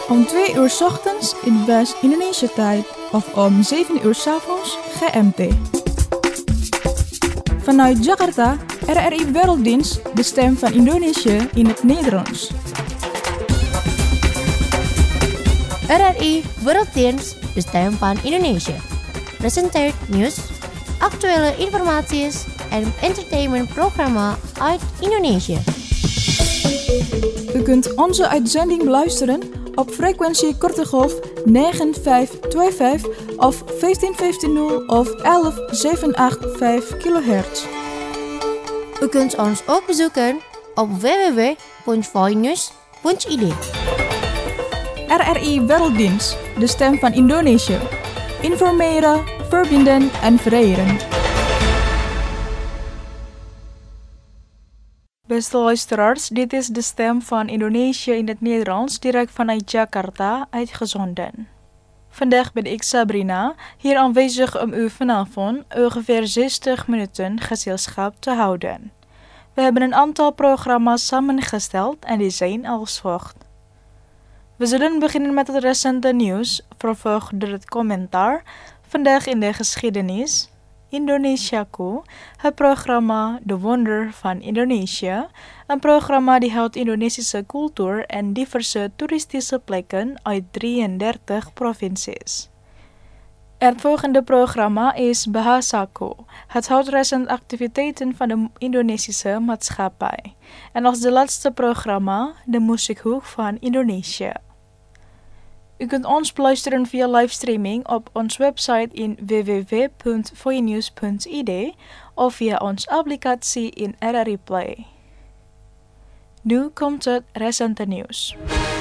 Om 2 uur 's ochtends in West-Indonesia tijd of om 7 uur 's avonds GMT. Vanuit Jakarta, RRI Werelddienst, de stem van Indonesië in het Nederlands. RRI Werelddienst, de stem van Indonesië. Presenteert nieuws, actuele informaties en entertainmentprogramma uit Indonesië. U kunt onze uitzending beluisteren op frequentie korte golf 9525 of 15150 of 11785 kHz. U kunt ons ook bezoeken op www.voinews.id. RRI Werelddienst, de stem van Indonesië. Informeren, verbinden en vereren. Beste luisteraars, dit is de stem van Indonesië in het Nederlands, direct vanuit Jakarta, uitgezonden. Vandaag ben ik Sabrina, hier aanwezig om u vanavond ongeveer 60 minuten gezelschap te houden. We hebben een aantal programma's samengesteld en die zijn als volgt. We zullen beginnen met het recente nieuws, vervolgd door het commentaar, vandaag in de geschiedenis, Indonesiaku, het programma De Wonder van Indonesië, een programma die houdt Indonesische cultuur en diverse toeristische plekken uit 33 provincies. Het volgende programma is Bahasaku. Het houdt recent activiteiten van de Indonesische maatschappij. En als de laatste programma, de muziekhoek van Indonesië. U kunt ons beluisteren via livestreaming op onze website in www.voinews.id of via onze applicatie in RRI Play. Nu komt het recente nieuws.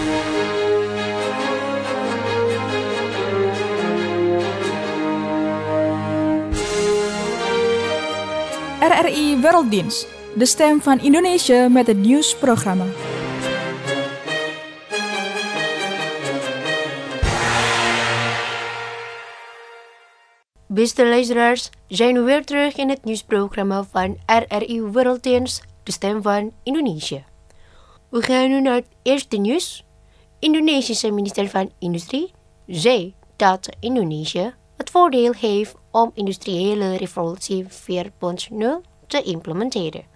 RRI Werelddienst, de stem van Indonesië met het nieuwsprogramma. Beste luisteraars, zijn we weer terug in het nieuwsprogramma van RRI Werelddienst, de stem van Indonesië. We gaan nu naar het eerste nieuws. Indonesische minister van Industrie zei dat Indonesië het voordeel heeft om industriële revolutie 4.0 te implementeren.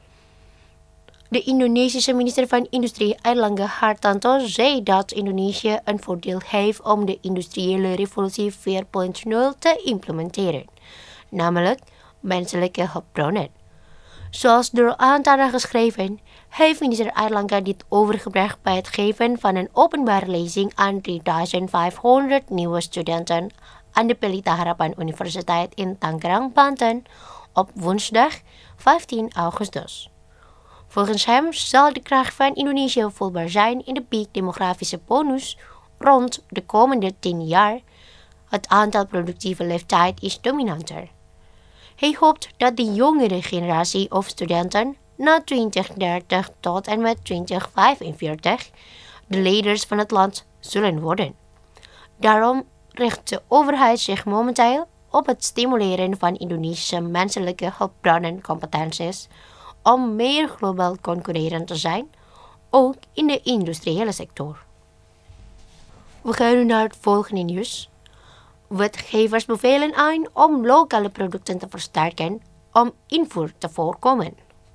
De Indonesische minister van Industrie Airlangga Hartarto zei dat Indonesië een voordeel heeft om de industriële revolutie 4.0 te implementeren, namelijk menselijke hulpbronnen. Zoals door Antara geschreven, heeft minister Airlangga dit overgebracht bij het geven van een openbare lezing aan 3500 nieuwe studenten aan de Pelita Harapan Universiteit in Tangerang, Banten op woensdag 15 augustus. Volgens hem zal de kracht van Indonesië voelbaar zijn in de piek-demografische bonus rond de komende 10 jaar. Het aantal productieve leeftijd is dominanter. Hij hoopt dat de jongere generatie of studenten na 2030 tot en met 2045 de leiders van het land zullen worden. Daarom richt de overheid zich momenteel op het stimuleren van Indonesische menselijke hulpbronnencompetenties om meer globaal concurrerend te zijn, ook in de industriële sector. We gaan nu naar het volgende nieuws. Wetgevers bevelen aan om lokale producten te versterken om invoer te voorkomen.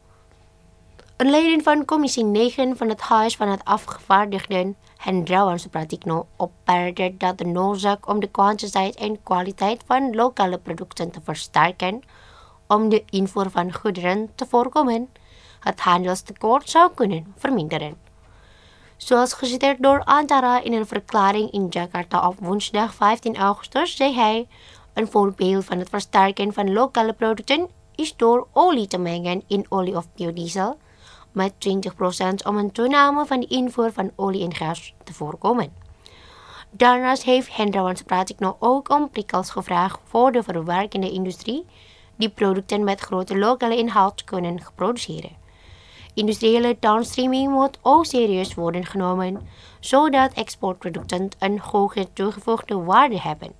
Een leden van commissie 9 van het Huis van het Afgevaardigden, Hendrawan Supratikno, opperde dat de noodzaak om de kwantiteit en kwaliteit van lokale producten te versterken om de invoer van goederen te voorkomen, het handelstekort zou kunnen verminderen. Zoals geciteerd door Antara in een verklaring in Jakarta op woensdag 15 augustus, zei hij: een voorbeeld van het versterken van lokale producten is door olie te mengen in olie of biodiesel met 20% om een toename van de invoer van olie en gas te voorkomen. Daarnaast heeft Hendrawan Supratikno ook om prikkels gevraagd voor de verwerkende industrie die producten met grote lokale inhoud kunnen produceren. Industriële downstreaming moet ook serieus worden genomen, zodat exportproducten een hoge toegevoegde waarde hebben.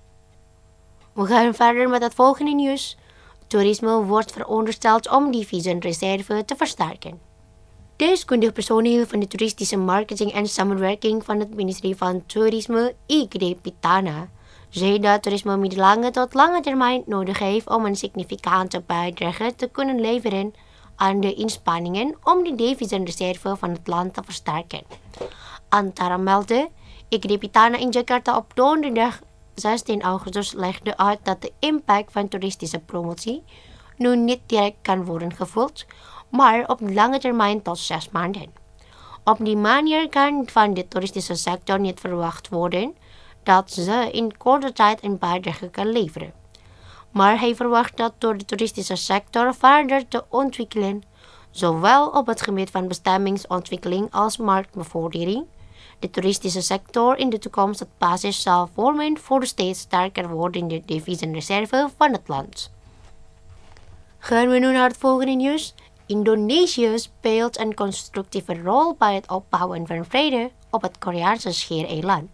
We gaan verder met het volgende nieuws. Toerisme wordt verondersteld om die visumreserve te versterken. Deskundig personeel van de toeristische marketing en samenwerking van het ministerie van Toerisme, Ikdepitana, zei dat toerisme middellange tot lange termijn nodig heeft om een significante bijdrage te kunnen leveren aan de inspanningen om de deviezenreserve van het land te versterken. Antara meldde, Ikdepitana in Jakarta op donderdag 16 augustus legde uit dat de impact van toeristische promotie nu niet direct kan worden gevoeld, maar op lange termijn tot 6 maanden. Op die manier kan van de toeristische sector niet verwacht worden dat ze in korte tijd een bijdrage kan leveren. Maar hij verwacht dat door de toeristische sector verder te ontwikkelen, zowel op het gebied van bestemmingsontwikkeling als marktbevordering, de toeristische sector in de toekomst het basis zal vormen voor de steeds sterker wordende deviezenreserve van het land. Gaan we nu naar het volgende nieuws. Indonesië speelt een constructieve rol bij het opbouwen van vrede op het Koreaanse schiereiland.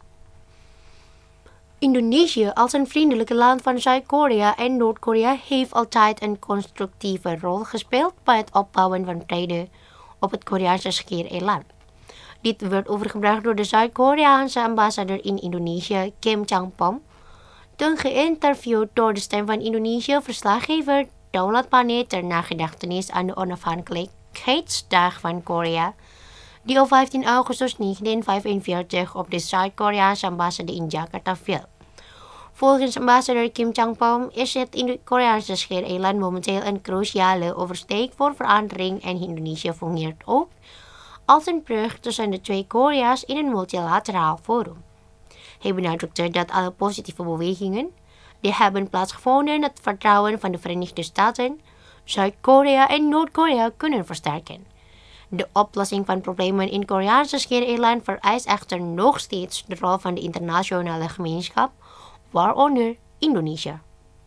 Indonesië als een vriendelijke land van Zuid-Korea en Noord-Korea heeft altijd een constructieve rol gespeeld bij het opbouwen van vrede op het Koreaanse schiereiland. Dit werd overgebracht door de Zuid-Koreaanse ambassadeur in Indonesië, Kim Chang-pom, toen geïnterviewd door de Stem van Indonesië verslaggever Daulat Pane ter nagedachtenis aan de onafhankelijkheidsdag van Korea, die op 15 augustus 1945 op de Zuid-Koreaanse ambassade in Jakarta viel. Volgens ambassadeur Kim Chang-pom is het in de Koreaanse schiereiland momenteel een cruciale oversteek voor verandering en Indonesië fungeert ook als een brug tussen de twee Korea's in een multilateraal forum. Hij benadrukte dat alle positieve bewegingen die hebben plaatsgevonden het vertrouwen van de Verenigde Staten, Zuid-Korea en Noord-Korea kunnen versterken. De oplossing van problemen in Koreaanse schiereiland vereist echter nog steeds de rol van de internationale gemeenschap, waaronder Indonesië.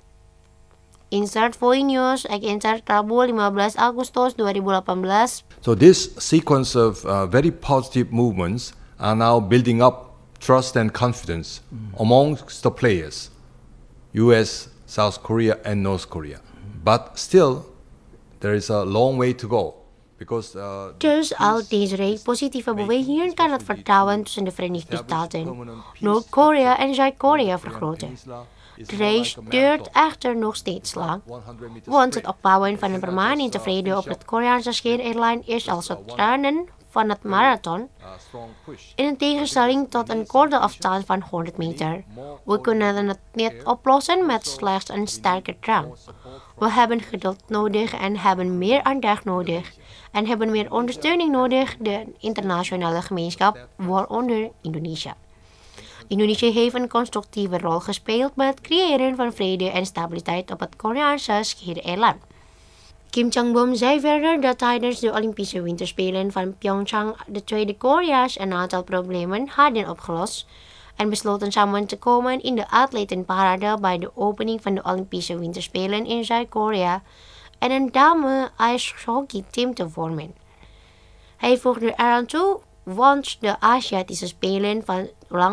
Insert Voi News, insert Rabu 15 Agustus 2018. So this sequence of very positive movements are now building up trust and confidence amongst the players, US, South Korea and North Korea. But still, there is a long way to go. Dus al deze positieve bewegingen kan het vertrouwen tussen de Verenigde Staten, Noord-Korea en Zuid-Korea vergroten. De race duurt echter nog steeds lang, want het opbouwen van een permanente vrede op het Koreaanse schiereiland is als het rennen van het marathon, in tegenstelling tot een korte afstand van 100 meter. We kunnen het niet oplossen met slechts een sterke drang. We hebben geduld nodig en hebben meer aandacht nodig en hebben meer ondersteuning nodig, de internationale gemeenschap, waaronder Indonesië. Indonesië heeft een constructieve rol gespeeld bij het creëren van vrede en stabiliteit op het Koreaanse schiereiland. Kim Chang-pom zei verder dat tijdens de Olympische Winterspelen van Pyeongchang de tweede Korea's een aantal problemen hadden opgelost en besloten samen te komen in de atletenparade bij de opening van de Olympische Winterspelen in Zuid-Korea en een dame-ijshockeyteam te vormen. Hij voegde eraan toe, want de Aziatische Spelen van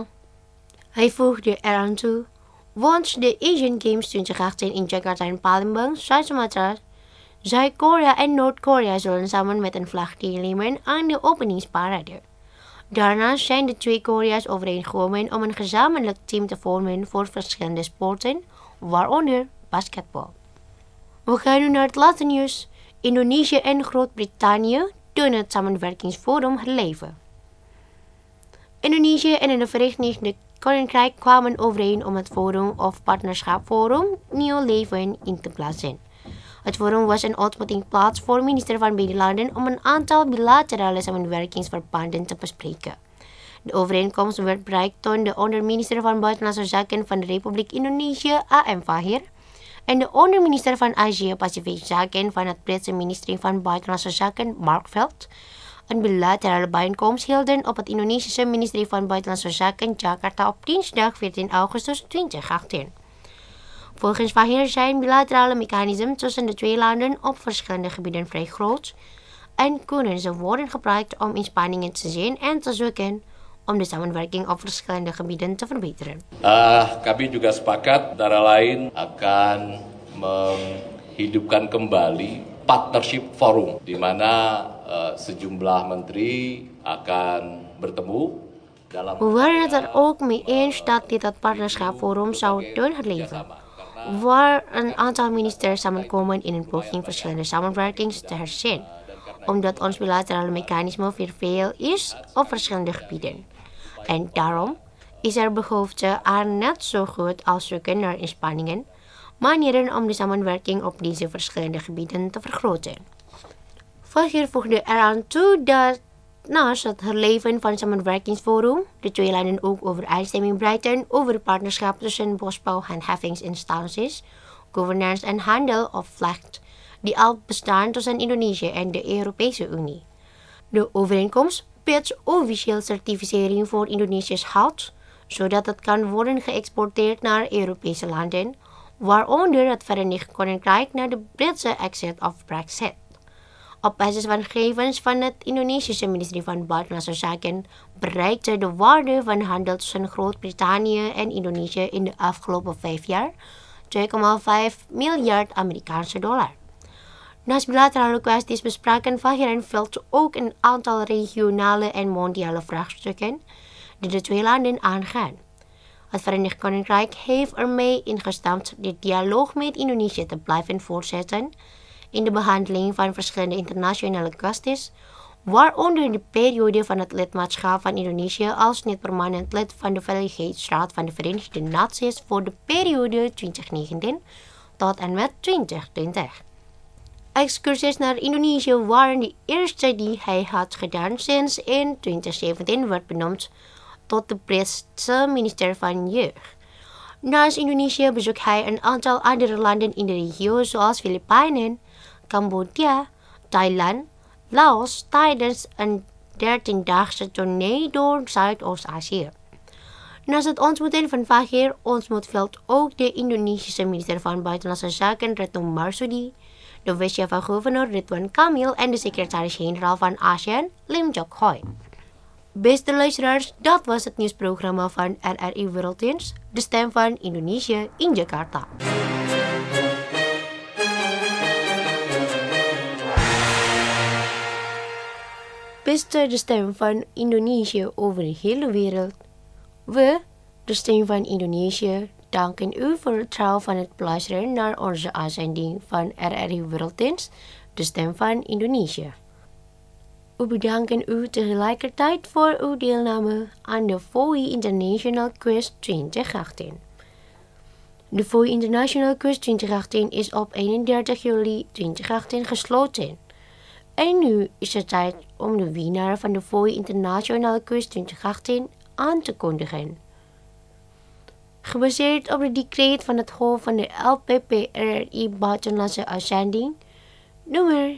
want de Asian Games 2018 in Jakarta en Palembang, Zuid-Sumatra, Zuid-Korea en Noord-Korea zullen samen met een vlag deelnemen aan de openingsparade. Daarnaast zijn de twee Korea's overeengekomen om een gezamenlijk team te vormen voor verschillende sporten, waaronder basketbal. We gaan nu naar het laatste nieuws. Indonesië en Groot-Brittannië doen het samenwerkingsforum herleven. Indonesië en het Verenigd Koninkrijk kwamen overeen om het forum of partnerschapforum nieuw leven in te blazen. Het forum was een ontmoetingsplaats voor ministers van beide landen om een aantal bilaterale samenwerkingsverbanden te bespreken. De overeenkomst werd bereikt toen de onderminister van Buitenlandse Zaken van de Republiek Indonesië, A.M. Fahir, en de onderminister van Azië-Pacific Zaken van het Britse ministerie van Buitenlandse Zaken, Mark Veld, een bilaterale bijeenkomst hielden op het Indonesische ministerie van Buitenlandse Zaken Jakarta op dinsdag 14 augustus 2018. Volgens Fahir zijn bilaterale mechanismen tussen de twee landen op verschillende gebieden vrij groot en kunnen ze worden gebruikt om inspanningen te zien en te zoeken om de samenwerking op verschillende gebieden te verbeteren. Kami juga sepakat antara lain akan menghidupkan kembali partnership forum di mana sejumlah menteri akan bertemu dalam. We waren het er ook mee eens dat dit het partnerschapforum zou doorleven, waar een aantal ministers samenkomen in een poging verschillende samenwerkings te herzien, omdat ons bilaterale mechanisme veel is op verschillende gebieden. En daarom is er behoefte aan net zo goed als zoeken naar inspanningen, manieren om de samenwerking op deze verschillende gebieden te vergroten. Vahir voegde eraan toe dat naast het herleven van het samenwerkingsforum, de twee landen ook overeenstemming bereiden over partnerschap tussen bosbouwhandhavingsinstanties, governance en handel of vlecht, die al bestaan tussen Indonesië en de Europese Unie. De overeenkomst biedt officieel certificering voor Indonesisch hout, zodat het kan worden geëxporteerd naar Europese landen, waaronder het Verenigd Koninkrijk na de Britse exit of Brexit. Op basis van gegevens van het Indonesische ministerie van Buitenlandse Zaken bereikte de waarde van handel tussen Groot-Brittannië en Indonesië in de afgelopen 5 jaar 2,5 miljard Amerikaanse dollar. Naast bilaterale kwesties bespraken Vahir en Veld ook een aantal regionale en mondiale vraagstukken die de twee landen aangaan. Het Verenigd Koninkrijk heeft ermee ingestemd de dialoog met Indonesië te blijven voortzetten in de behandeling van verschillende internationale kwesties, waaronder de periode van het lidmaatschap van Indonesië als niet-permanent lid van de Veiligheidsraad van de Verenigde Naties voor de periode 2019 tot en met 2020. Excursies naar Indonesië waren de eerste die hij had gedaan sinds in 2017 werd benoemd tot de Britse minister van Jeugd. Naast Indonesië bezoekt hij een aantal andere landen in de regio zoals Filipijnen, Cambodja, Thailand, Laos tijdens een 13-daagse tournee door Zuidoost-Azië. Naast het ontmoeten van Vahir ontmoet Veld ook de Indonesische minister van Buitenlandse Zaken Retno Marsudi, de vice-gouverneur Ridwan Kamil en de secretaris-generaal van ASEAN Lim Jock Hoi. Beste luisteraars, dat was het nieuwsprogramma van RRI Werelddienst, de stem van Indonesië in Jakarta. Beste de stem van Indonesië over de hele wereld. We, de stem van Indonesië, danken u voor het trouw van het luisteren naar onze uitzending van RRI Werelddienst, de stem van Indonesië. We bedanken u tegelijkertijd voor uw deelname aan de FOI International Quiz 2018. De FOI International Quiz 2018 is op 31 juli 2018 gesloten. En nu is het tijd om de winnaar van de FOI International Quiz 2018 aan te kondigen. Gebaseerd op het decreet van het hoofd van de LPPRRI Buitenlandse Uitzending, nummer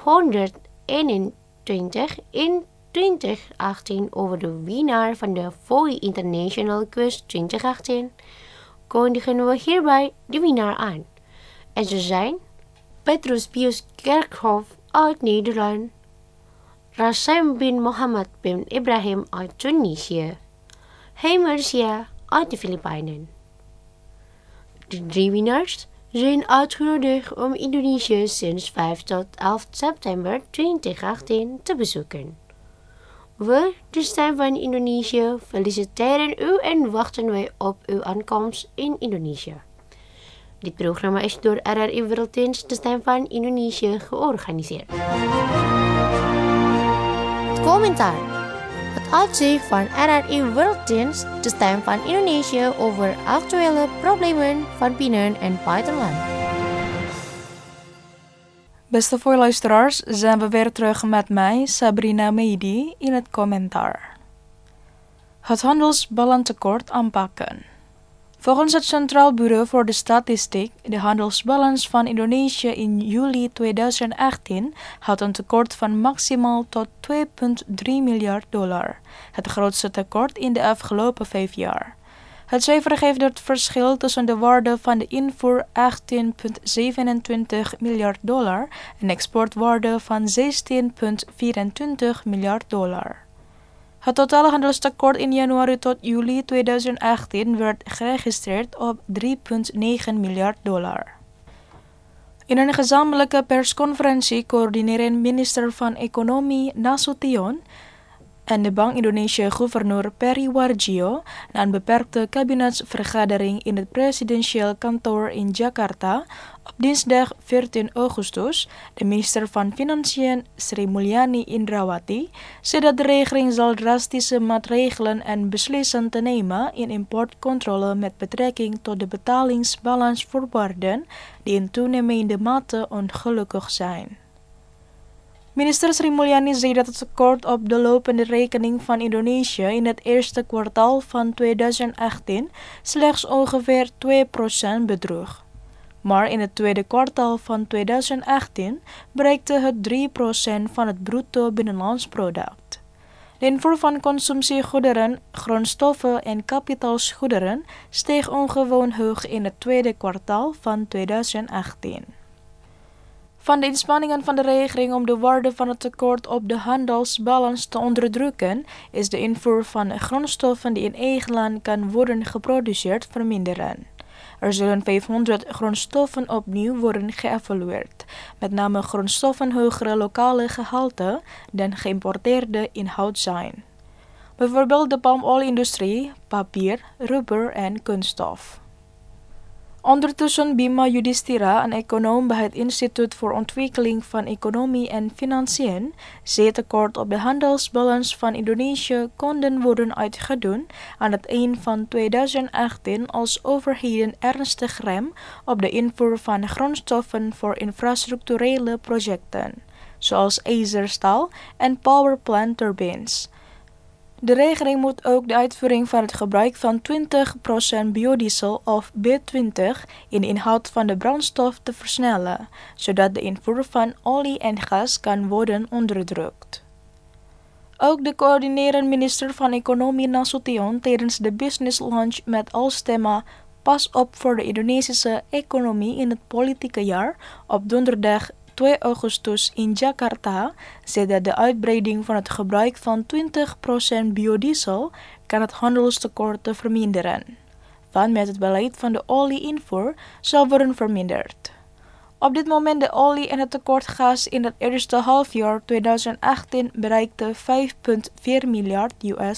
121 in 2018 over de winnaar van de FOI International Quiz 2018, kondigen we hierbij de winnaar aan. En ze zijn Petrus Pius Kerkhoff uit Nederland, Rasim bin Mohammed bin Ibrahim uit Tunesië, Hemersia uit de Filipijnen. De 3 winnaars zijn uitgenodigd om Indonesië sinds 5 tot 11 september 2018 te bezoeken. We, de stem van Indonesië, feliciteren u en wachten wij op uw aankomst in Indonesië. Dit programma is door RRI Werelddienst, de stem van Indonesië, georganiseerd. Het commentaar. Het uitzicht van RRI Werelddienst, de stem van Indonesië, over actuele problemen van binnen- en buitenland. Beste voorluisteraars, zijn we weer terug met mij, Sabrina Meidi, in het commentaar. Het handelsbalantekort aanpakken. Volgens het Centraal Bureau voor de Statistiek, de handelsbalans van Indonesië in juli 2018 had een tekort van maximaal tot $2,3 miljard, het grootste tekort in de afgelopen 5 jaar. Het cijfer geeft het verschil tussen de waarde van de invoer $18,27 miljard en exportwaarde van $16,24 miljard. Het totale handelstekort in januari tot juli 2018 werd geregistreerd op $3,9 miljard. In een gezamenlijke persconferentie coördineren minister van Economie Nasution en de Bank Indonesia-gouverneur Peri Warjio na een beperkte kabinetsvergadering in het presidentieel kantoor in Jakarta op dinsdag 14 Augustus. De minister van Financiën Sri Mulyani Indrawati zei dat de regering zal drastische maatregelen en beslissen te nemen in importcontrole met betrekking tot de betalingsbalansvoorwaarden die in toenemende mate ongelukkig zijn. Minister Sri Mulyani zei dat het tekort op de lopende rekening van Indonesië in het eerste kwartaal van 2018 slechts ongeveer 2% bedroeg. Maar in het tweede kwartaal van 2018 bereikte het 3% van het bruto binnenlands product. De invoer van consumptiegoederen, grondstoffen en kapitaalsgoederen steeg ongewoon hoog in het tweede kwartaal van 2018. Van de inspanningen van de regering om de waarde van het tekort op de handelsbalans te onderdrukken, is de invoer van grondstoffen die in eigen land kan worden geproduceerd verminderen. Er zullen 500 grondstoffen opnieuw worden geëvalueerd, met name grondstoffen hogere lokale gehalte dan geïmporteerde inhoud zijn. Bijvoorbeeld de palmolieindustrie, papier, rubber en kunststof. Ondertussen Bima Yudhistira, een econoom bij het Instituut voor Ontwikkeling van Economie en Financiën, zei tekort op de handelsbalans van Indonesië konden worden uitgedoen aan het eind van 2018 als overheden ernstig rem op de invoer van grondstoffen voor infrastructurele projecten, zoals ijzerstaal en powerplant turbines. De regering moet ook de uitvoering van het gebruik van 20% biodiesel of B20 in de inhoud van de brandstof te versnellen, zodat de invoer van olie en gas kan worden onderdrukt. Ook de coördinerend minister van Economie Nasution tijdens de business lunch met als thema Pas op voor de Indonesische economie in het politieke jaar op donderdag 2 Augustus in Jakarta zei dat de uitbreiding van het gebruik van 20% biodiesel kan het handelstekort verminderen, want met het beleid van de olieinvoer zal worden verminderd. Op dit moment de olie en het tekort gas in het eerste halfjaar 2018 bereikte $5,4 miljard.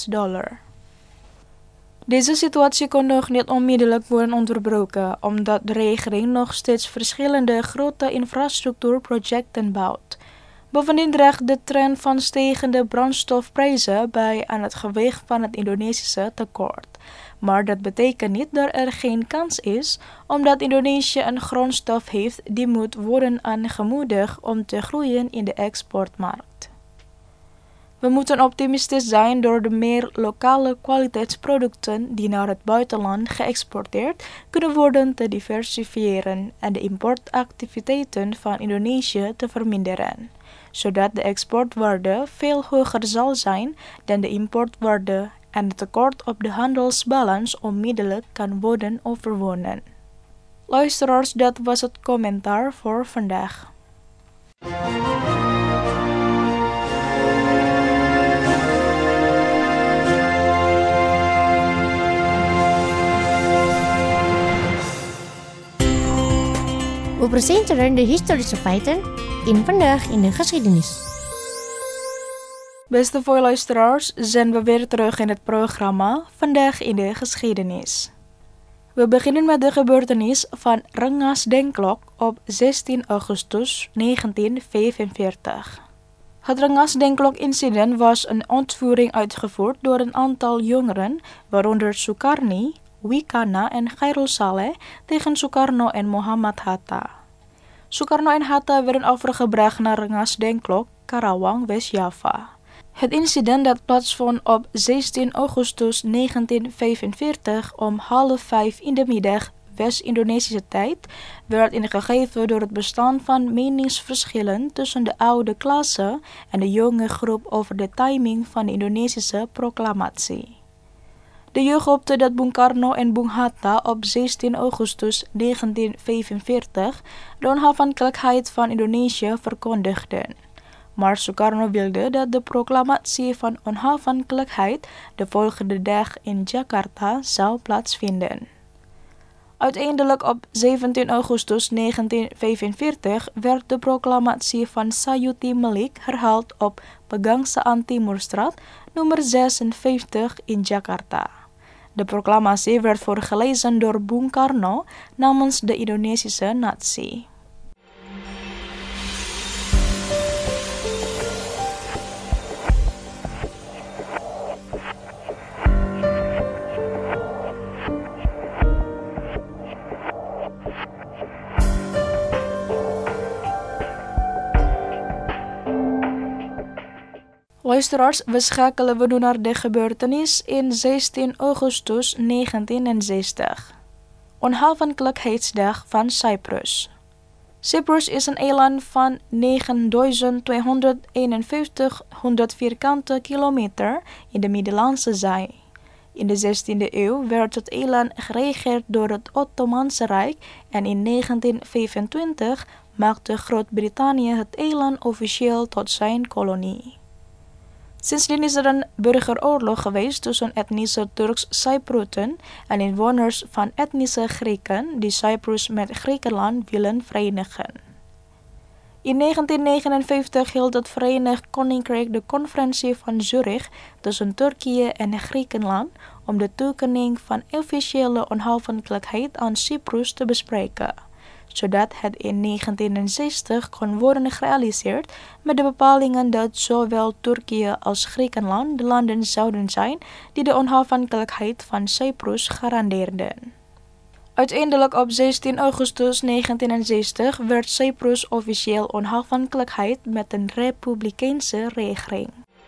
Deze situatie kon nog niet onmiddellijk worden onderbroken, omdat de regering nog steeds verschillende grote infrastructuurprojecten bouwt. Bovendien draagt de trend van stijgende brandstofprijzen bij aan het gewicht van het Indonesische tekort. Maar dat betekent niet dat er geen kans is, omdat Indonesië een grondstof heeft die moet worden aangemoedigd om te groeien in de exportmarkt. We moeten optimistisch zijn door de meer lokale kwaliteitsproducten die naar het buitenland geëxporteerd kunnen worden te diversifiëren en de importactiviteiten van Indonesië te verminderen, zodat de exportwaarde veel hoger zal zijn dan de importwaarde en het tekort op de handelsbalans onmiddellijk kan worden overwonnen. Luisteraars, dat was het commentaar voor vandaag. We presenteren de historische feiten in Vandaag in de Geschiedenis. Beste luisteraars, zijn we weer terug in het programma Vandaag in de Geschiedenis. We beginnen met de gebeurtenis van Rengas Dengklok op 16 augustus 1945. Het Rengas Dengklok incident was een ontvoering uitgevoerd door een aantal jongeren, waaronder Sukarni, Wikana en Khairul Saleh tegen Sukarno en Muhammad Hatta. Sukarno en Hatta werden overgebracht naar Rengas Dengklok, Karawang, West-Java. Het incident dat plaatsvond op 16 augustus 1945 om 4:30 in de middag West-Indonesische tijd werd ingegeven door het bestaan van meningsverschillen tussen de oude klasse en de jonge groep over de timing van de Indonesische proclamatie. De jeugd hoopte dat Bung Karno en Bung Hatta op 16 augustus 1945 de onafhankelijkheid van Indonesië verkondigden. Maar Sukarno wilde dat de proclamatie van onafhankelijkheid de volgende dag in Jakarta zou plaatsvinden. Uiteindelijk op 17 augustus 1945 werd de proclamatie van Sayuti Malik herhaald op Pegangsaan Timurstraat, nummer 56 in Jakarta. De proclamatie werd voorgelezen door Bung Karno namens de Indonesische natie. Luisteraars, we schakelen we nu naar de gebeurtenis in 16 augustus 1960. Onafhankelijkheidsdag van Cyprus. Cyprus is een eiland van 9.251 vierkante kilometer in de Middellandse Zee. In de 16e eeuw werd het eiland geregeerd door het Ottomaanse Rijk en in 1925 maakte Groot-Brittannië het eiland officieel tot zijn kolonie. Sindsdien is er een burgeroorlog geweest tussen etnische Turks-Cyprioten en inwoners van etnische Grieken die Cyprus met Griekenland willen verenigen. In 1959 hield het Verenigd Koninkrijk de conferentie van Zurich tussen Turkije en Griekenland om de toekenning van officiële onafhankelijkheid aan Cyprus te bespreken, zodat het in 1960 kon worden gerealiseerd met de bepalingen dat zowel Turkije als Griekenland de landen zouden zijn die de onafhankelijkheid van Cyprus garandeerden. Uiteindelijk op 16 augustus 1960 werd Cyprus officieel onafhankelijkheid met een republikeinse regering.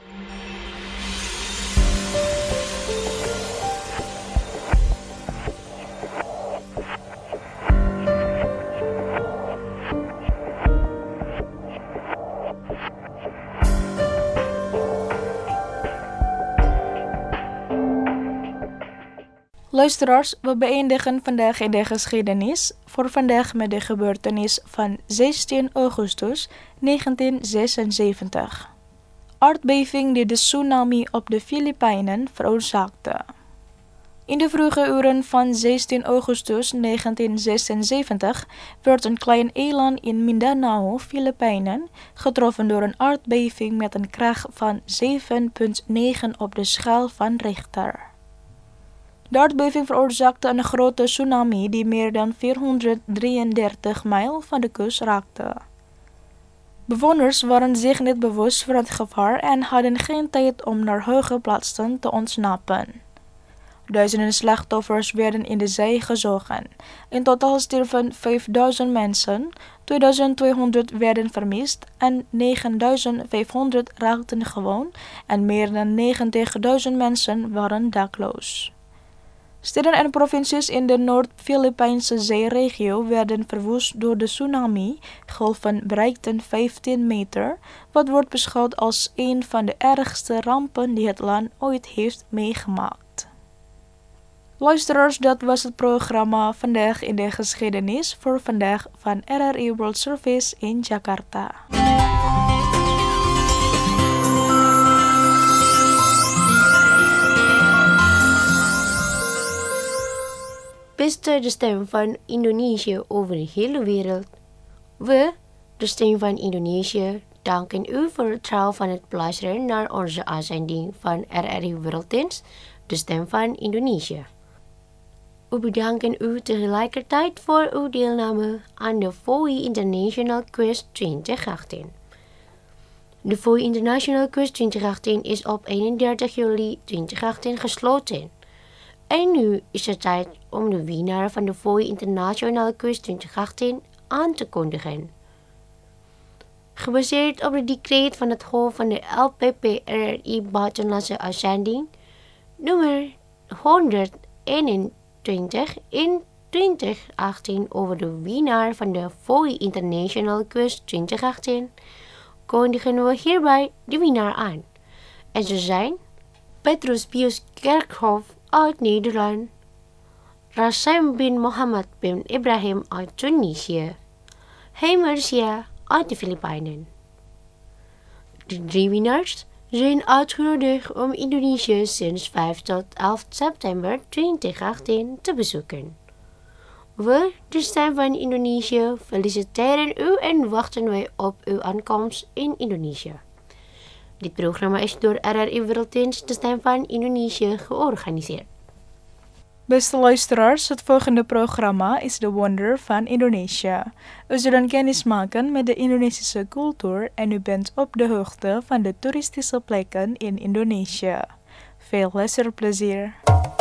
Luisteraars, we beëindigen vandaag in de geschiedenis voor vandaag met de gebeurtenis van 16 augustus 1976. Aardbeving die de tsunami op de Filipijnen veroorzaakte. In de vroege uren van 16 augustus 1976 werd een klein eiland in Mindanao, Filipijnen, getroffen door een aardbeving met een kracht van 7,9 op de schaal van Richter. De aardbeving veroorzaakte een grote tsunami die meer dan 433 mijl van de kust raakte. Bewoners waren zich niet bewust van het gevaar en hadden geen tijd om naar hoge plaatsen te ontsnappen. Duizenden slachtoffers werden in de zee gezogen. In totaal stierven 5000 mensen, 2200 werden vermist en 9500 raakten gewond en meer dan 90.000 mensen waren dakloos. Steden en provincies in de Noord-Filipijnse zeeregio werden verwoest door de tsunami. Golven bereikten 15 meter, wat wordt beschouwd als een van de ergste rampen die het land ooit heeft meegemaakt. Luisteraars, dat was het programma Vandaag in de Geschiedenis voor vandaag van RRI World Service in Jakarta. Beste de stem van Indonesië over de hele wereld. We, de stem van Indonesië, danken u voor het trouw van het luisteren naar onze uitzending van RRI Werelddienst, de stem van Indonesië. We bedanken u tegelijkertijd voor uw deelname aan de FOI International Quiz 2018. De FOI International Quiz 2018 is op 31 juli 2018 gesloten. En nu is het tijd om de winnaar van de FOI International Quiz 2018 aan te kondigen. Gebaseerd op het decreet van het hoofd van de LPPRRI buitenlandse uitzending, nummer 121 in 2018 over de winnaar van de FOI International Quiz 2018, kondigen we hierbij de winnaar aan. En ze zijn Petrus Pius Kerkhoff uit Nederland, Rasim bin Mohammed bin Ibrahim uit Tunesië, Hemersia uit de Filipijnen. De 3 winnaars zijn uitgenodigd om Indonesië sinds 5 tot 11 september 2018 te bezoeken. We, de Stem van Indonesië, feliciteren u en wachten wij op uw aankomst in Indonesië. Dit programma is door RRI Werelddienst, de Stem van Indonesië, georganiseerd. Beste luisteraars, het volgende programma is The Wonder van Indonesië. U zullen kennis maken met de Indonesische cultuur en u bent op de hoogte van de toeristische plekken in Indonesië. Veel luisterplezier.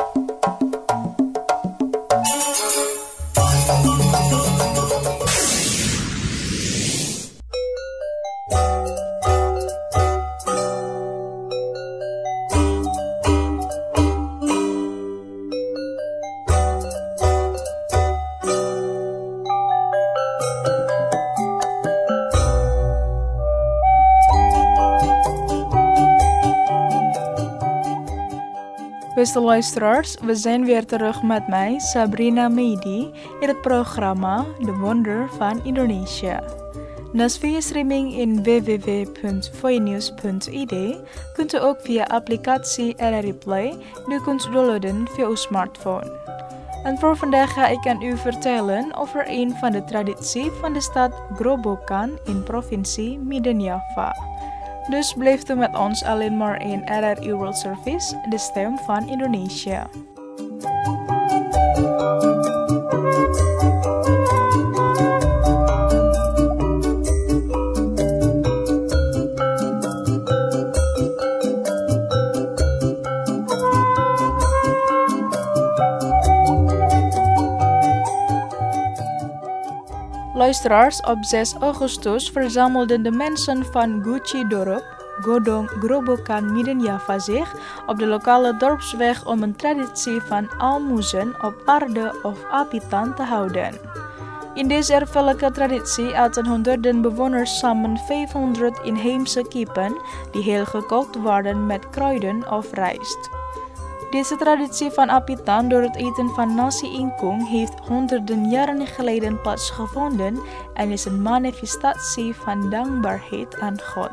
Beste luisteraars, we zijn weer terug met mij, Sabrina Meidi, in het programma The Wonder van Indonesië. Naast via streaming in www.voinews.id kunt u ook via applicatie RRI Play nu kunt downloaden via uw smartphone. En voor vandaag ga ik aan u vertellen over een van de traditie van de stad Grobogan in provincie Midden-Java. Dus blijft u met ons alleen maar in RRI World Service, de stem van Indonesië. Luisteraars, op 6 augustus verzamelden de mensen van Guci Dorp, Godong Grobogan Midden-Java zich op de lokale dorpsweg om een traditie van aalmoezen op aarde of apitan te houden. In deze erfelijke traditie aten honderden bewoners samen 500 inheemse kippen die heel gekookt waren met kruiden of rijst. Deze traditie van apitan door het eten van nasi ingkung heeft honderden jaren geleden plaatsgevonden en is een manifestatie van dankbaarheid aan God.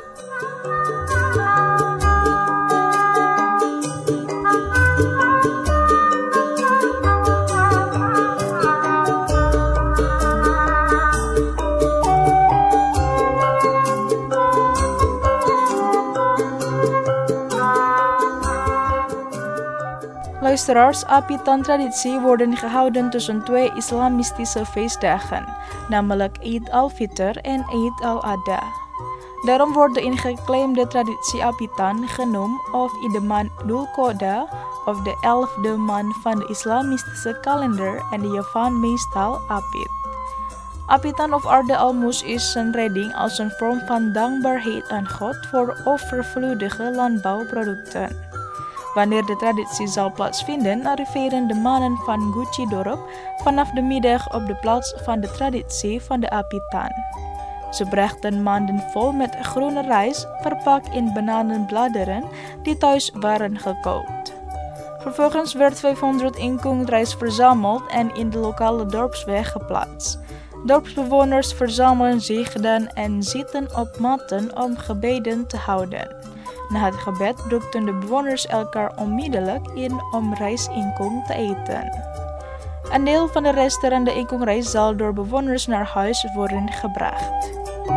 Luisteraars, apitan-traditie worden gehouden tussen twee islamistische feestdagen, namelijk Eid al-Fitr en Eid al-Adha. Daarom wordt de ingeclaimde traditie apitan genoemd of in de maand Dhul-Qo'dah of de 11e maand van de islamistische kalender en de Javaan meestal Apit. Apitan of aarde almoes is een redding als een vorm van dankbaarheid aan God voor overvloedige landbouwproducten. Wanneer de traditie zal plaatsvinden, arriveren de mannen van Guci Dorp vanaf de middag op de plaats van de traditie van de apitan. Ze brachten manden vol met groene rijst, verpakt in bananenbladeren die thuis waren gekookt. Vervolgens werd 500 ingkung rijst verzameld en in de lokale dorpsweg geplaatst. Dorpsbewoners verzamelen zich dan en zitten op matten om gebeden te houden. Na het gebed drukten de bewoners elkaar onmiddellijk in om rijst-ingkung te eten. Een deel van de resterende ingkungrijst zal door bewoners naar huis worden gebracht.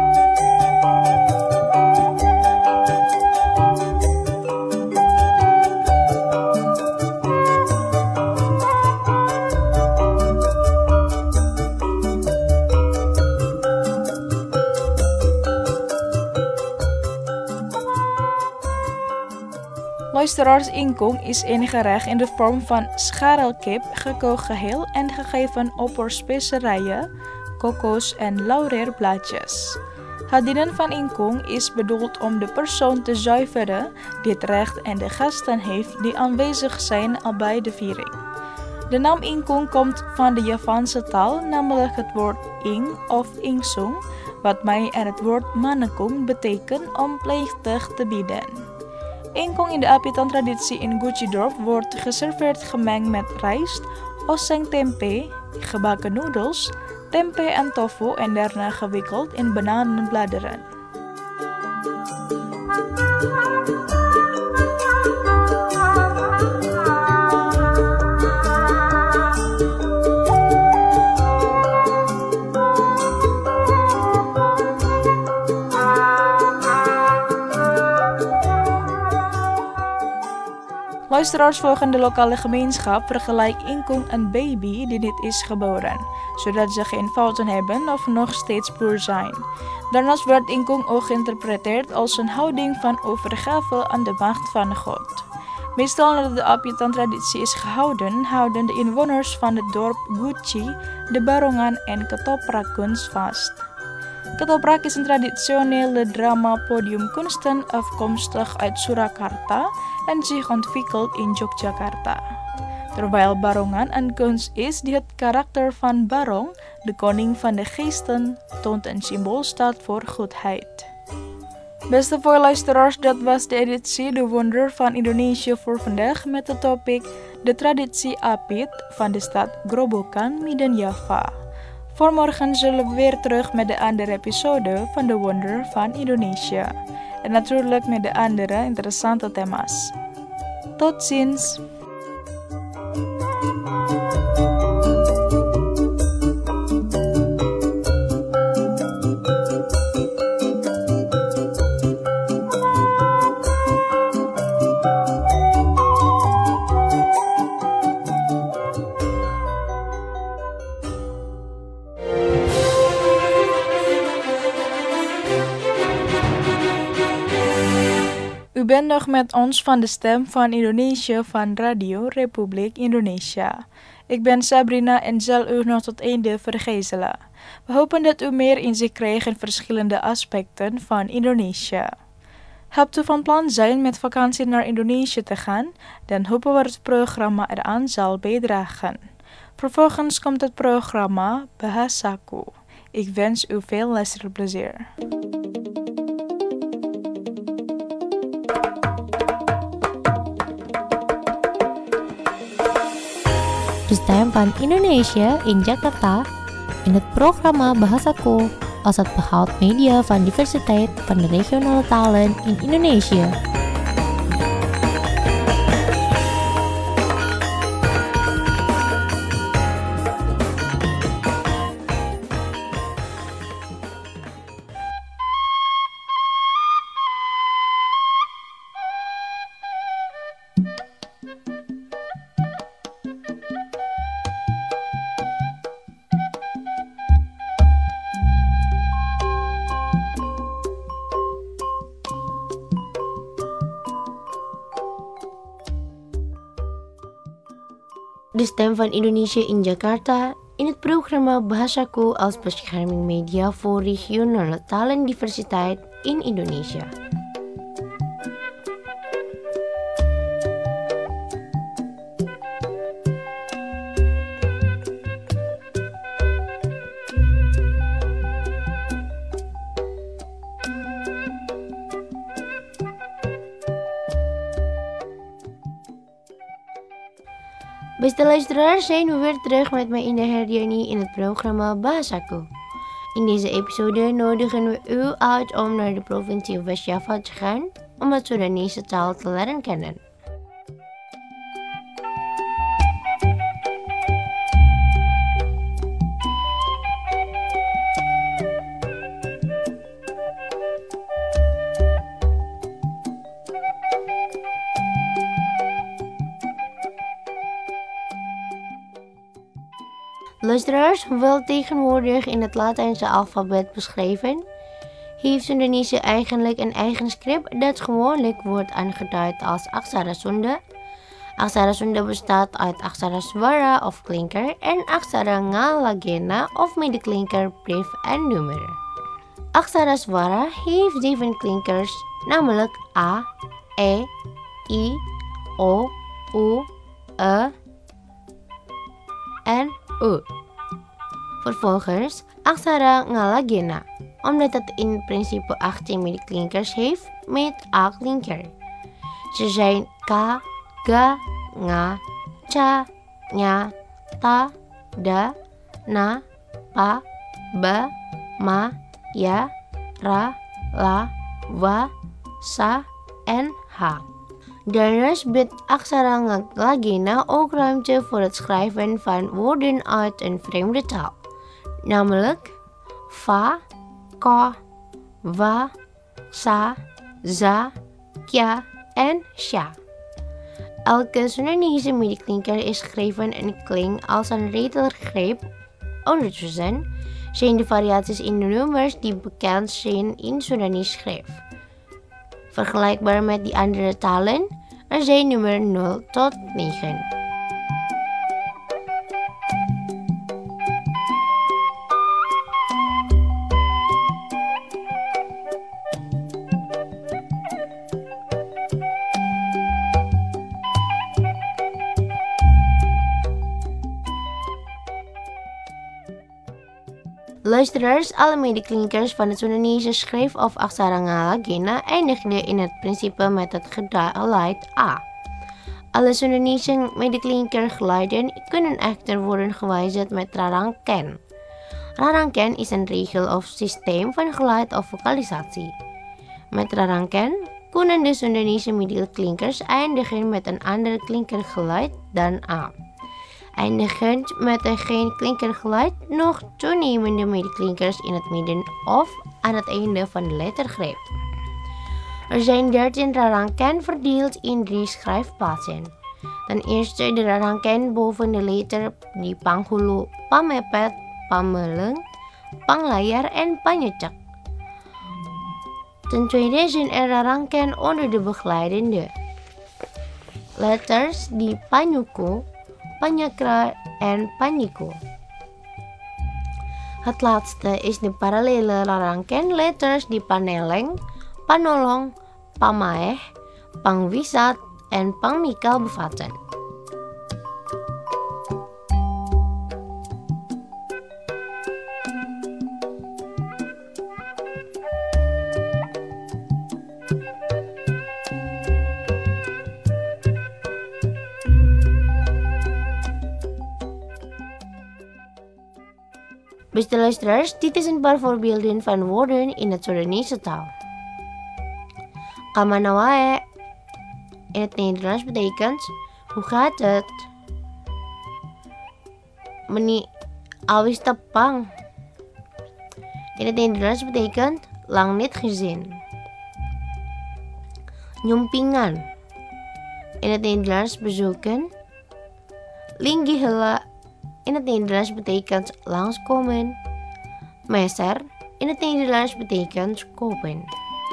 Luisteraars, ingkung is een gerecht in de vorm van scharrelkip, gekookt geheel en gegeven op specerijen, kokos en laurierblaadjes. Het dienen van ingkung is bedoeld om de persoon te zuiveren die het recht en de gasten heeft die aanwezig zijn al bij de viering. De naam ingkung komt van de Javaanse taal, namelijk het woord ing of ingsung, wat mij en het woord manekung betekent om plechtig te bieden. Ingkung in de apitan-traditie in Guci Dorp wordt geserveerd gemengd met rijst, oseng tempe, gebakken noedels, tempe en tofu en daarna gewikkeld in bananenbladeren. Luisteraars volgen de lokale gemeenschap vergelijk Inkung een baby die niet is geboren, zodat ze geen fouten hebben of nog steeds puur zijn. Daarnaast werd Inkung ook geïnterpreteerd als een houding van overgave aan de macht van God. Meestal nadat de Apitan-traditie is gehouden, houden de inwoners van het dorp Guci de barongan en ketoprakkunst vast. Ketoprak is een traditionele drama-podiumkunsten afkomstig uit Surakarta en zich ontwikkeld in Yogyakarta. Terwijl barongan een kunst is die het karakter van Barong, de koning van de geesten, toont en symbool staat voor goedheid. Beste voorluisteraars, dat was de editie De Wonder van Indonesië voor vandaag met de topic de traditie Apit van de stad Grobogan, Midden Java. Voor morgen zullen we weer terug met de andere episode van De Wonder van Indonesië. En natuurlijk met de andere interessante thema's. Tot ziens! U bent nog met ons van de Stem van Indonesië van Radio Republiek Indonesia. Ik ben Sabrina en zal u nog tot einde vergezelen. We hopen dat u meer inzicht krijgt in verschillende aspecten van Indonesië. Hebt u van plan zijn met vakantie naar Indonesië te gaan? Dan hopen we dat het programma eraan zal bijdragen. Vervolgens komt het programma Bahasaku. Ik wens u veel luisterplezier. De Stem van Indonesia in Jakarta in het programma Bahasaku als het behoud media van diversiteit van de regionale talen in Indonesië. De Stem van Indonesië in Jakarta in het programma Bahasaku als bescherming media voor regionale talendiversiteit in Indonesië. Beste luisteraars, zijn we weer terug met mij in de Herdiani in het programma Bahasaku. In deze episode nodigen we u uit om naar de provincie West-Java te gaan om het Soedanese taal te leren kennen. Luisteraars, hoewel tegenwoordig in het Latijnse alfabet beschreven, heeft Indonesië eigenlijk een eigen script dat gewoonlijk wordt aangeduid als Aksara Sunda. Aksara Sunda bestaat uit Aksara Swara of klinker en Aksara Ngalagena of middenklinker, brief en nummer. Aksara Swara heeft 7 klinkers, namelijk A, E, I, O, U, E en U. Vervolgens Aksara Ngalagena, omdat het in principe 18 middenklinkers heeft met A-klinker. Ze zijn K, Ga, Nga, Cha, Nya, Ta, Da, Na, Pa, Ba, Ma, Ya, Ra, La, Wa, Sa en Ha. Daarnaast biedt Aksara Ngalagena ook ruimte voor het schrijven van woorden uit een vreemde taal. Namelijk Fa, Ka, Wa, Sa, Za, Kya en Sha. Elke Soedanese medeklinker is geschreven en klinkt als een lettergreep. Ondertussen zijn de variaties in de nummers die bekend zijn in Soedanese schrift. Vergelijkbaar met die andere talen, er zijn nummer 0 tot 9. Luisteraars, alle medeklinkers van het Soedanese schrijf- of aksara Gena eindigden in het principe met het geluid A. Alle Soedanese medeklinkergeluiden kunnen echter worden gewijzigd met rarangken. Rarangken is een regel of systeem van geluid of vocalisatie. Met rarangken kunnen de Soedanese medeklinkers eindigen met een ander klinkergeluid dan A. Eindigend met een geen klinkergeluid nog toenemende medeklinkers in het midden of aan het einde van de lettergreep. Er zijn 13 rarangken verdeeld in 3 schrijfplaatsen. Ten eerste de rarangken boven de letter die Panghulu, Pamepet, Pameleng, Panglayar en Panyecek. Ten tweede zijn er rarangken onder de begeleidende letters die Panyuku, Panyakra en Panyiko. Het laatste is de parallele rarangken letters die Paneleng, Panolong, Pamaeh, Pangwisat en Pangmikal bevatten. Beste luisteraars, dit is een paar voorbeelden van woorden in het Soedanese taal. Kamanawae in het Nederlands betekent, hoe gaat het? Meni awis tepang in het Nederlands betekent, lang niet gezien. Nyumpingan in het Nederlands bezoeken. Linggi hela in het Nederlands betekent langskomen. Meser in het Nederlands betekent kopen.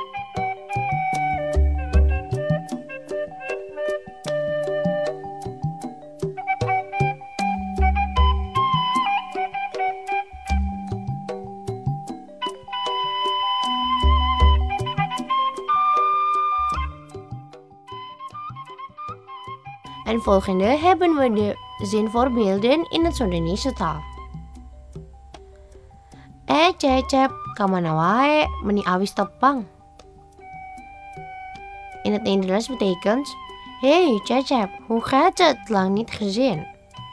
En volgende hebben we de zinvoorbeelden in het Soedanese taal. Cecep, kamana wae, meni awis tepang. In het Nederlands betekent, hey Cecep, hoe gaat het? Lang niet gezien.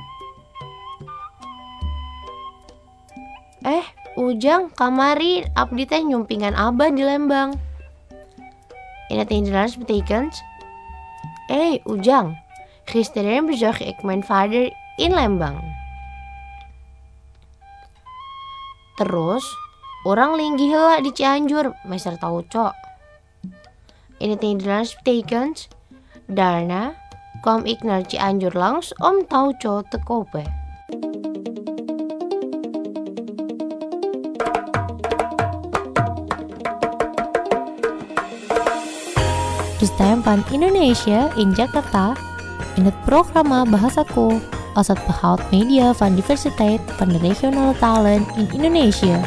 Ujang, kamari, abdi teh nyumpingan abah di Lembang. In het Nederlands betekent, Ujang, gisteren bezocht ik mijn vader in Lembang. Terus, orang linggi heula di Cianjur, meser tauco. In het Nederlands betekent, daarna kwam ik naar Cianjur langs om tauco te kopen. De Stem van Indonesia in Jakarta in het programma Bahasaku als het behoud media van diversiteit van de regionale talen in Indonesië.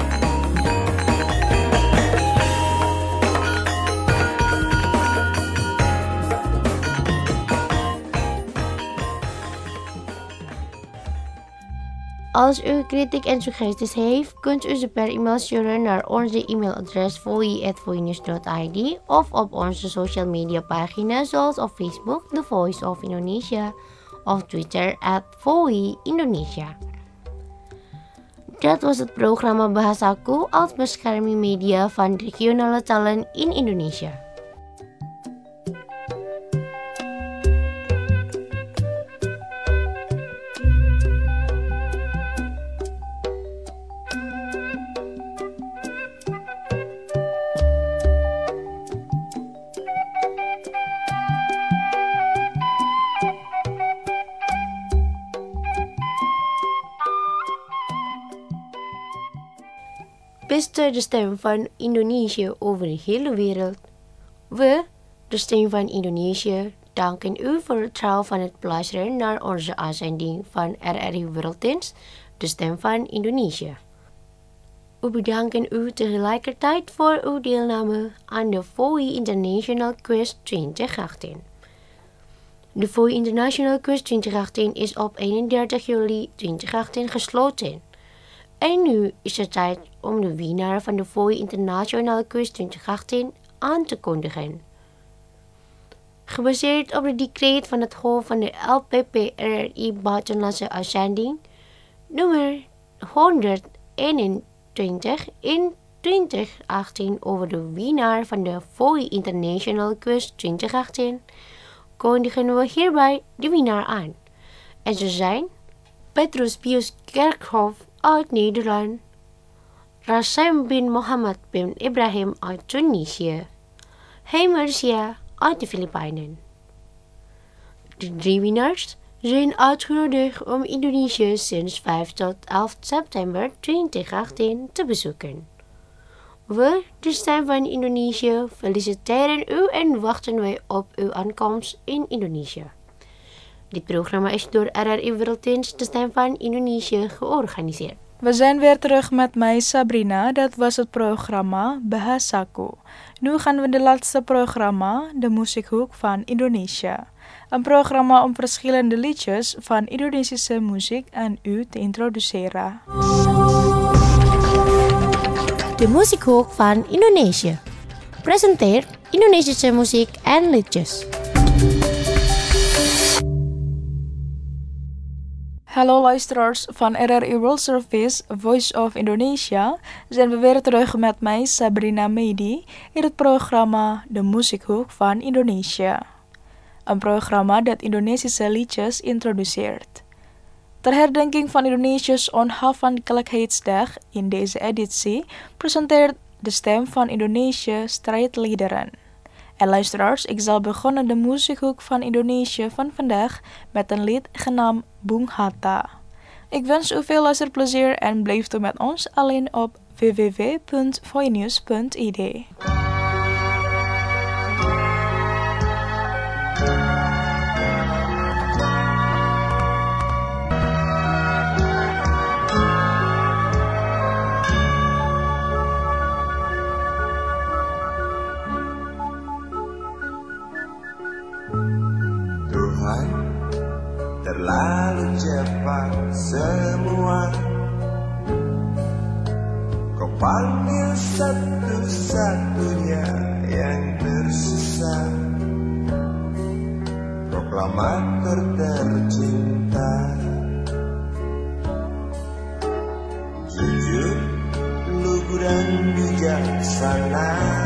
Als u kritiek en suggesties heeft, kunt u ze per e-mail sturen naar onze e-mailadres voi@voinews.id of op onze social media pagina's zoals op Facebook The Voice of Indonesia of Twitter @voiindonesia. Dat was het programma Bahasaku als bescherming media van regionale talen in Indonesia. beste de stem van Indonesië over de hele wereld. We, de stem van Indonesië, danken u voor het trouw van het luisteren naar onze uitzending van RRI Werelddienst, de stem van Indonesië. We bedanken u tegelijkertijd voor uw deelname aan de FOI International Quiz 2018. De FOI International Quiz 2018 is op 31 juli 2018 gesloten. En nu is het tijd om de winnaar van de FOI International Quiz 2018 aan te kondigen. Gebaseerd op het decreet van het hoofd van de LPPRRI Buitenlandse Uitzending, nummer 121 in 2018 over de winnaar van de FOI International Quiz 2018, kondigen we hierbij de winnaar aan. En ze zijn Petrus Pius Kerkhoff uit Nederland, Rasim bin Mohammed bin Ibrahim uit Tunesië, Hemersia uit de Filipijnen. De 3 winnaars zijn uitgenodigd om Indonesië sinds 5 tot 11 september 2018 te bezoeken. We, de stem van Indonesië, feliciteren u en wachten wij op uw aankomst in Indonesië. Dit programma is door RRI Werelddienst, de stem van Indonesië, georganiseerd. We zijn weer terug met mij, Sabrina. Dat was het programma Bahasaku. Nu gaan we de laatste programma, de muziekhoek van Indonesië. Een programma om verschillende liedjes van Indonesische muziek aan u te introduceren. De muziekhoek van Indonesië presenteert Indonesische muziek en liedjes. Hallo luisteraars van RRI World Service, Voice of Indonesia. Zijn we weer terug met mij, Sabrina Medi, in het programma De Muziekhoek van Indonesië. Een programma dat Indonesische liedjes introduceert. Ter herdenking van Indonesië's onafhankelijkheidsdag in deze editie presenteert de stem van Indonesië strijdliederen. En luisteraars, ik zal beginnen de muziekhoek van Indonesië van vandaag met een lied genaamd Bung Hatta. Ik wens u veel luisterplezier en blijft u met ons alleen op www.voinews.id. Terlalu cepat semua, kau panggil satu-satunya yang tersisa, proklamator tercinta. Jujur, lugu dan bijaksana,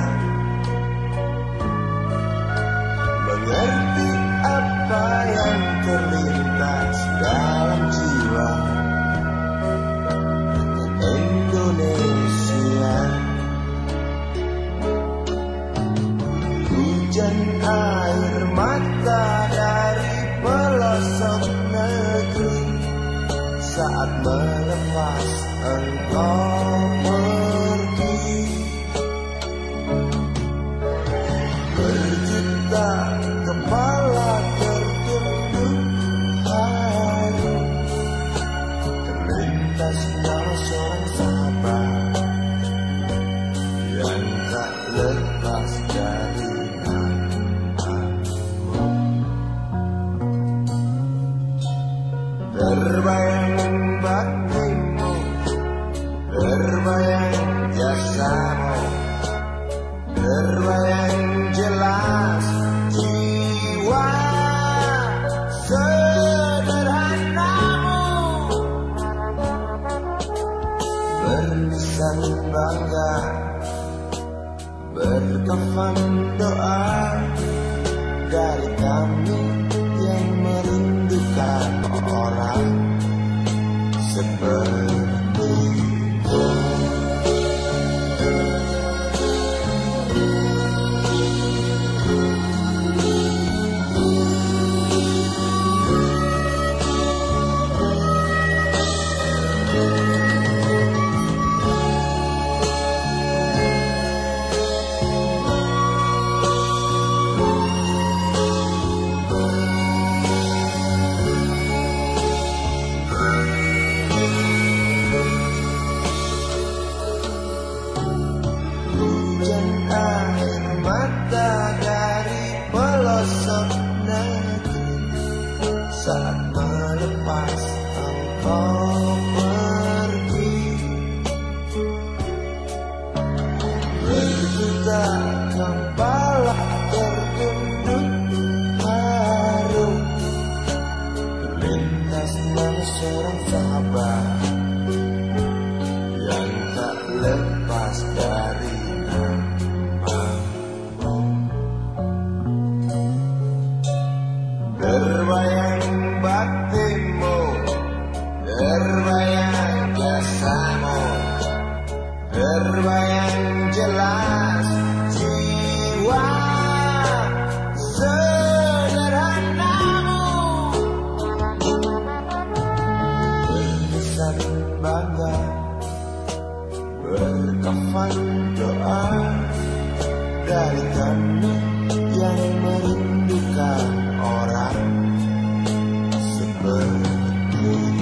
mengerti apa yang terlintas dalam jiwa Indonesia. Hujan air mata dari pelosok negeri saat melepas engkau pergi. Berjuta kepala tertunduk haru, terlintas nyawa seorang sahabat yang tak lepas dari namamu. Terbayang baktimu, terbayang jasamu, terbayang jelas jiwa sederhanamu, berlisan bangga, berkafan doa dari kami yang merindukan orang sepertimu. lepas engkau pergi, berjuta kepala tertunduk harum, terlintas nama seorang sahabat yang tak lepas dari namamu. Terbayang baktimu, terbayang jasamu, terbayang jelas jiwa sederhanamu, berkesan bangga, berkafan doa dari kami yang merindukan orang seperti.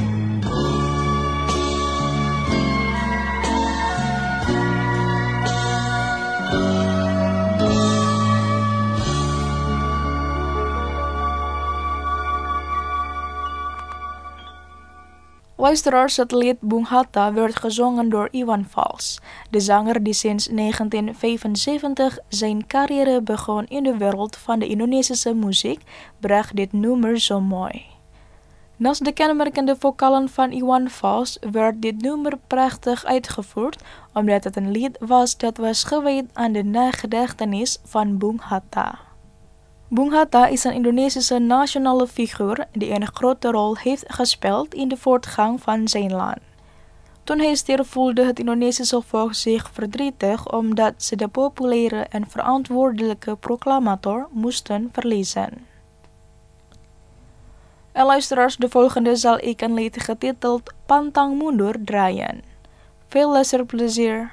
Luisteraars, het lied Bung Hatta werd gezongen door Iwan Fals, de zanger die sinds 1975 zijn carrière begon in de wereld van de Indonesische muziek, bracht dit nummer zo mooi. Naast de kenmerkende vocalen van Iwan Fals werd dit nummer prachtig uitgevoerd, omdat het een lied was dat was gewijd aan de nagedachtenis van Bung Hatta. Bung Hatta is een Indonesische nationale figuur die een grote rol heeft gespeeld in de voortgang van zijn land. Toen hij stierf voelde het Indonesische volk zich verdrietig omdat ze de populaire en verantwoordelijke proclamator moesten verliezen. En luisteraars, de volgende zal ik een lied getiteld Pantang Mundur draaien. Veel luisterplezier.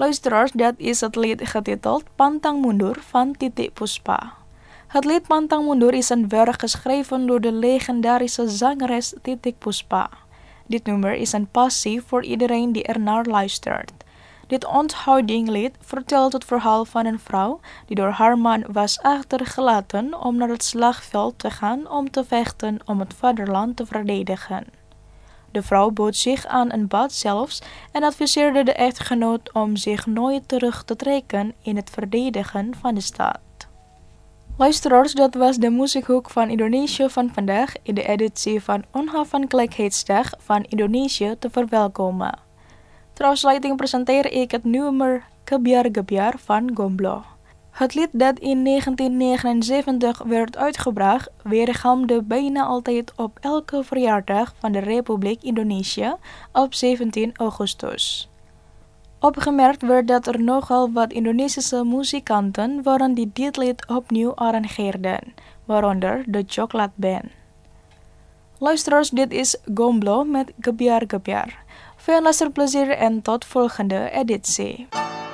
Luisteraars, dat is het lied getiteld Pantang Mundur van Titiek Puspa. Het lied Pantang Mundur is een werk geschreven door de legendarische zangeres Titiek Puspa. Dit nummer is een passie voor iedereen die ernaar luistert. Dit onthoudingslied vertelt het verhaal van een vrouw die door haar man was achtergelaten om naar het slagveld te gaan om te vechten om het vaderland te verdedigen. De vrouw bood zich aan en bad zelfs en adviseerde de echtgenoot om zich nooit terug te trekken in het verdedigen van de stad. Luisteraars, dat was de muziekhoek van Indonesië van vandaag in de editie van Onafhankelijkheidsdag van Indonesië te verwelkomen. Ter afsluiting presenteer ik het nummer Gebiar Gebiar van Gomblo. Het lied dat in 1979 werd uitgebracht weergalmde bijna altijd op elke verjaardag van de Republiek Indonesië op 17 augustus. Opgemerkt werd dat er nogal wat Indonesische muzikanten waren die dit lied opnieuw arrangeerden, waaronder de Coklat Band. Luisteraars, dit is Gomblo met Gebiar Gebiar. Veel luisterplezier en tot volgende editie.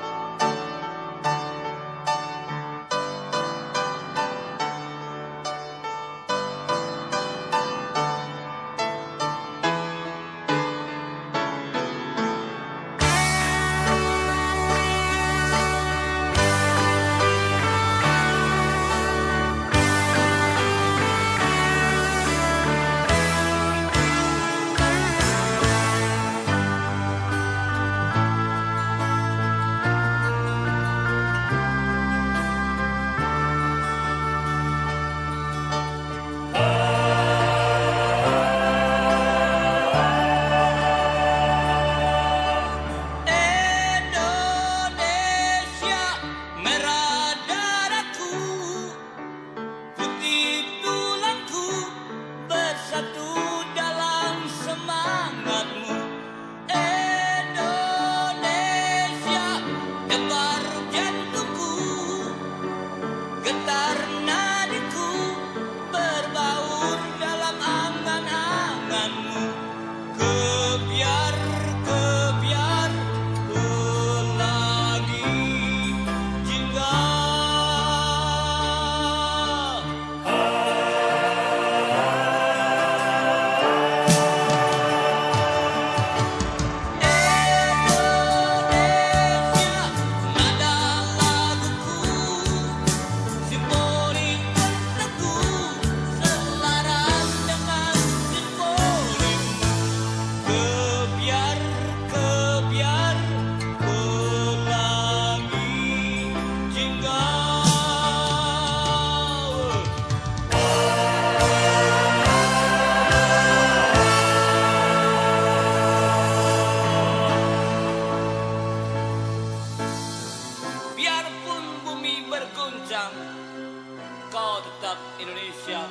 Kau tetap Indonesia.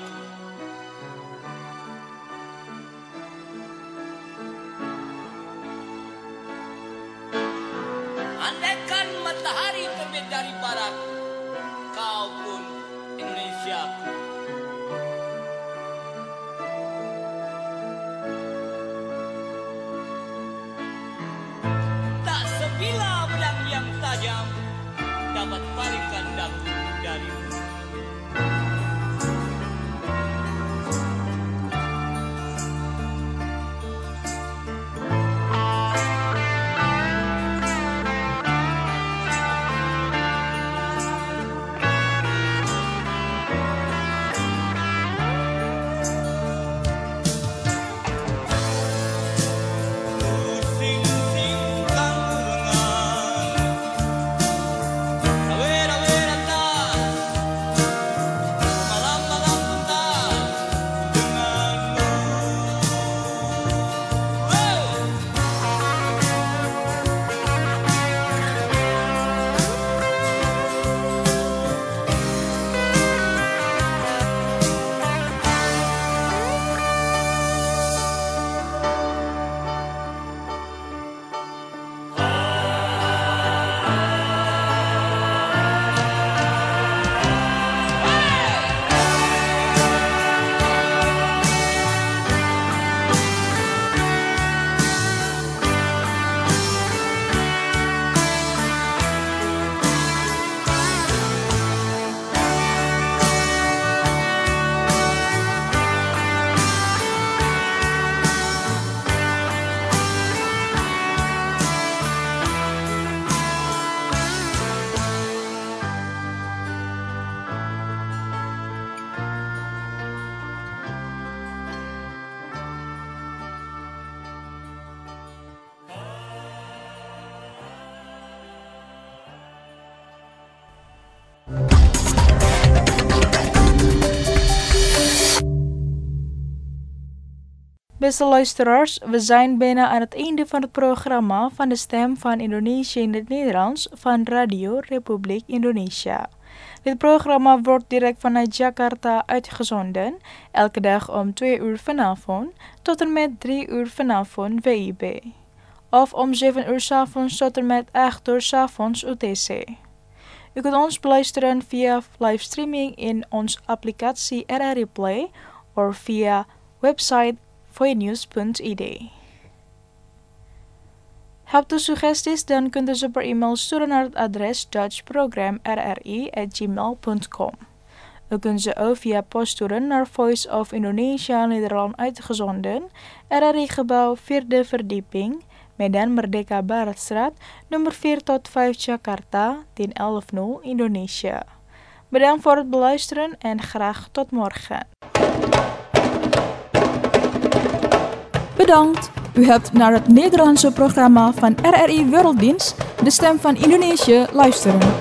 Andaikan matahari terbit dari barat, kau pun Indonesia. Tak sebilah pedang yang tajam dapat palingkan dagu darimu. Sing-sing kangengan, sawer Beste luisteraars, we zijn bijna aan het einde van het programma van de Stem van Indonesië in het Nederlands van Radio Republiek Indonesia. Dit programma wordt direct vanuit Jakarta uitgezonden, elke dag om 2 uur vanavond tot en met 3 uur vanavond WIB. Of om 7 uur 's avonds tot en met 8 uur 's avonds UTC. U kunt ons beluisteren via livestreaming in onze applicatie RRI Play of via website voinews.id. Hebt u suggesties, dan kunt u ze per e-mail sturen naar het adres dutchprogram@rri@gmail.com. U kunt ze ook via post sturen naar Voice of Indonesia Nederland uitgezonden, RRI Gebouw 4e verdieping, Medan Merdeka Baratstraat, nummer 4 tot 5 Jakarta, 1011 Indonesia. Bedankt voor het beluisteren en graag tot morgen. Bedankt. U hebt naar het Nederlandse programma van RRI Werelddienst, de Stem van Indonesië, luisteren.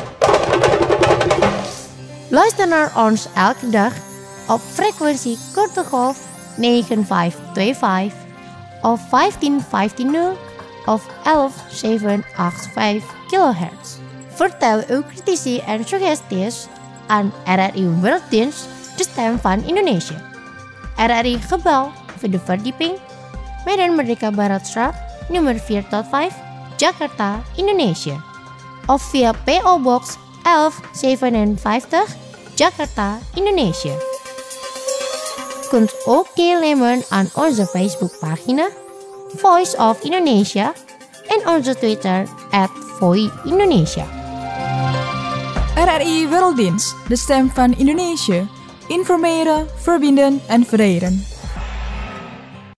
Luister naar ons elke dag op frequentie korte golf 9525 of 15150 of 11785 kHz. Vertel uw critici en suggesties aan RRI Werelddienst, de Stem van Indonesië. RRI Gebouw, 4e verdieping, Medan Merdeka Baratstraat, nummer 4 tot 5, Jakarta, Indonesië. Of via PO Box 1157, Jakarta, Indonesië. Kunt ook deelnemen aan onze Facebookpagina Voice of Indonesia en onze Twitter @VoiIndonesia. RRI Werelddienst, de Stem van Indonesië. Informeren, verbinden en verenigen.